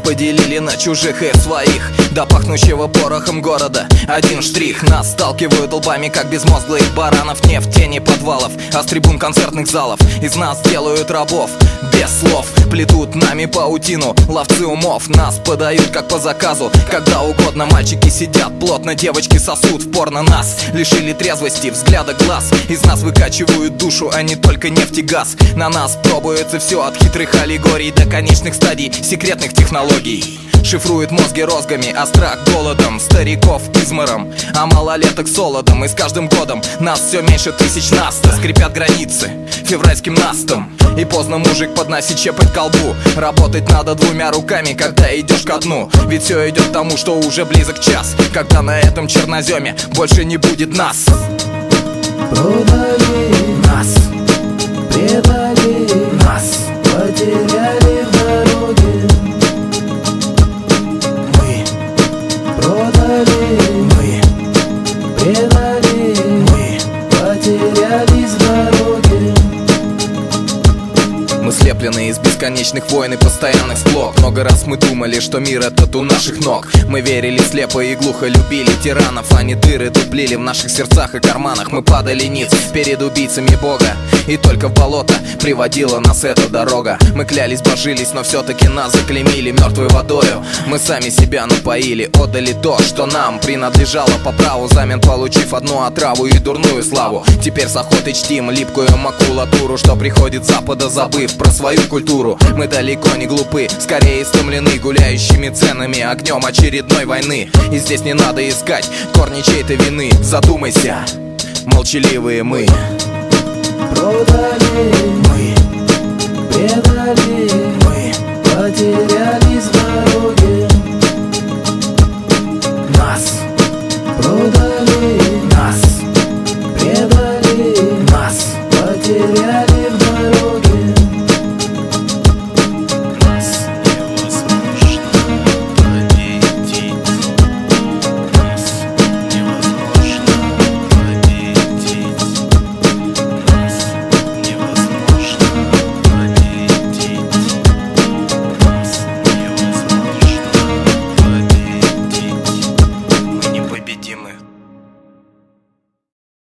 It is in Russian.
поделили на чужих и своих, до пахнущего порохом города. Один штрих: нас сталкивают лбами, как безмозглых баранов. Не в тени подвалов, а с трибун концертных залов. Из нас делают рабов без слов, плетут нами паутину ловцы умов. Нас подают как по заказу, когда угодно. Мальчики сидят плотно, девочки сосут в порно. Нас лишили трезвости, взгляда глаз. Из нас выкачивают душу, а не только нефть и газ. На нас пробуется все, от хитрых аллегорий до конечных стадий секретных технологий. Шифрует мозги розгами, а страх голодом, стариков измором, а малолеток солодом. И с каждым годом нас все меньше тысяч наста. Скрипят границы февральским настом, и поздно мужик подносит щепоть к колбу. Работать надо двумя руками, когда идешь ко дну. Ведь все идет к тому, что уже близок час, когда на этом черноземе больше не будет нас. Продали Нас, предали нас, потеряли в дороге. мы, Продали мы, предали мы. потерялись в дороге. Мы слеплены из бесконечных войн и постоянных склок. Много раз мы думали, что мир этот у наших ног. Мы верили слепо и глухо, любили тиранов. Они дыры дуплили в наших сердцах и карманах. Мы падали ниц перед убийцами Бога, и только в болото приводила нас эта дорога. Мы клялись, божились, но все-таки нас заклеймили мертвой водою. Мы сами себя напоили, отдали то, что нам принадлежало по праву, взамен получив одну отраву и дурную славу. Теперь с охотой чтим липкую макулатуру, что приходит с запада, забыв про свою культуру. Мы далеко не глупы, скорее истомлены гуляющими ценами, огнем очередной войны. И здесь не надо искать корни чьей-то вины. Задумайся, молчаливые мы. Продали Мы, предали мы, потерялись в дороге.